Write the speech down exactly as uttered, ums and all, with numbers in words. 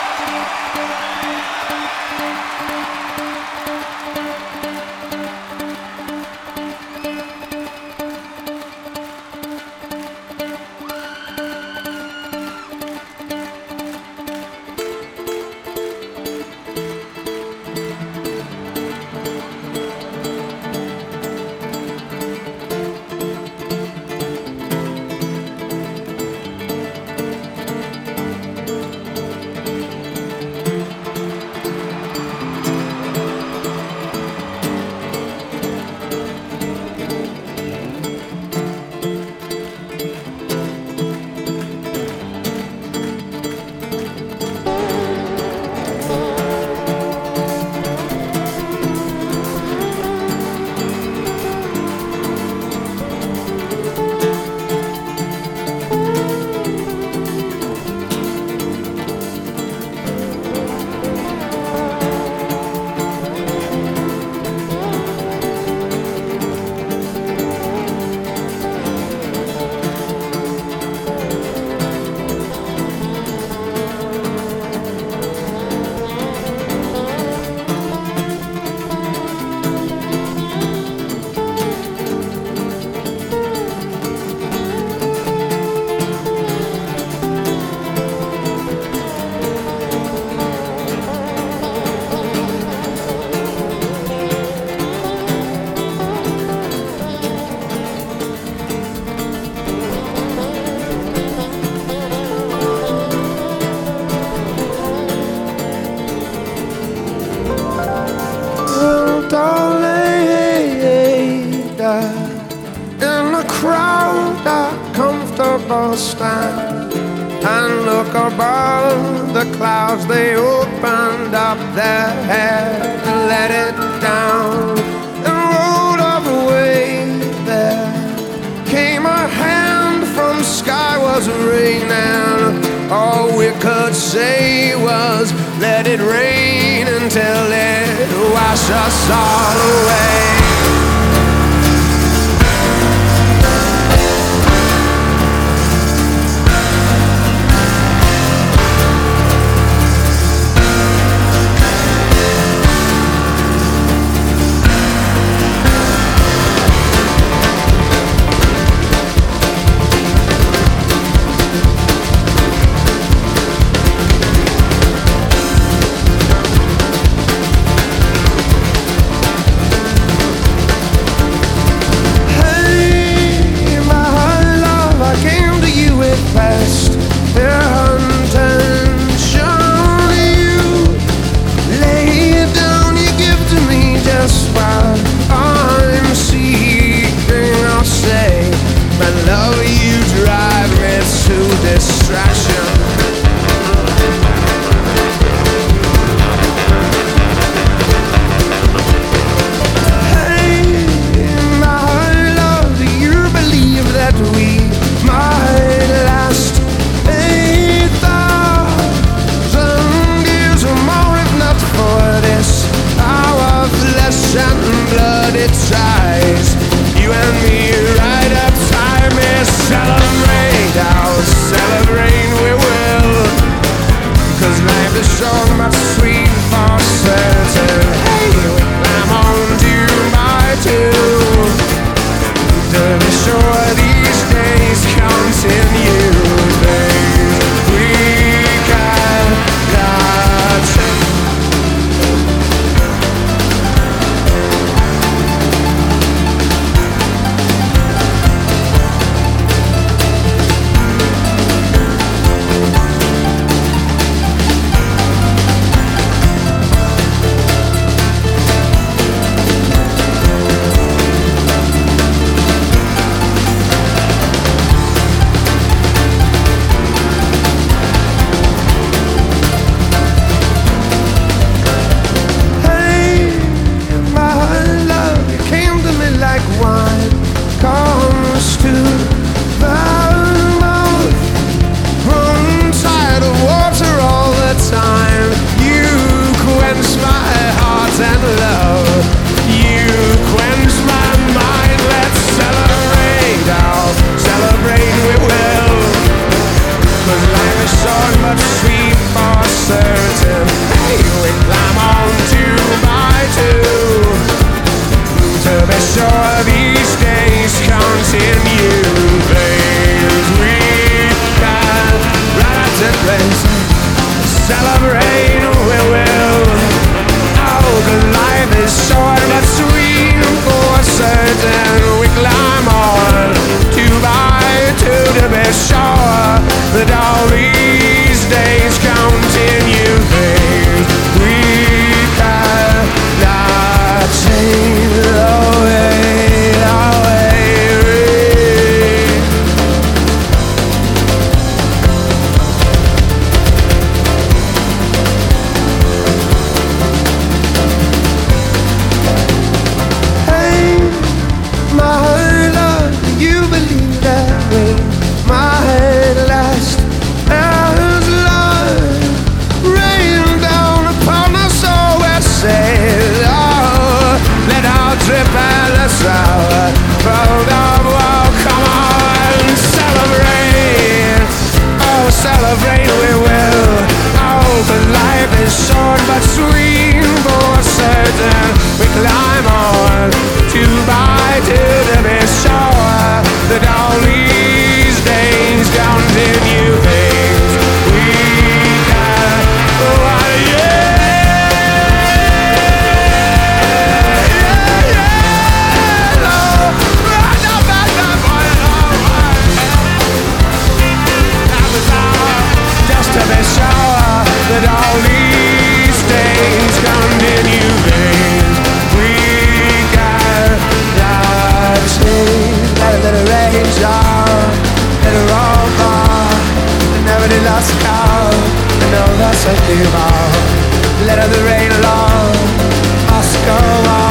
Stand and look above the clouds. They opened up their head and let it down and rolled up away. There came a hand from sky, was raining. All we could say was let it rain until it washed us all away. they say. Celebrate, we will. Oh, 'cause life is short but sweet for certain. We climb on two by two to be sure that all these days continue things we cannot change away, away. Hey, my love, you believe that way? My head last as love rain down upon us all. It says, oh, let our trip and us out. Roll down, well, come on, celebrate. Oh, celebrate we will. Oh, but life is short but sweet for certain. We climb on two by two to be sure that all these days continue things we can. Oh, yeah, yeah, yeah, oh, right up at that point, just to be sure that all these days continue things we got not change. Let it, let it rage on, let it roll on. Never did lost call, I know that's a theme. Let it rain along, must go on.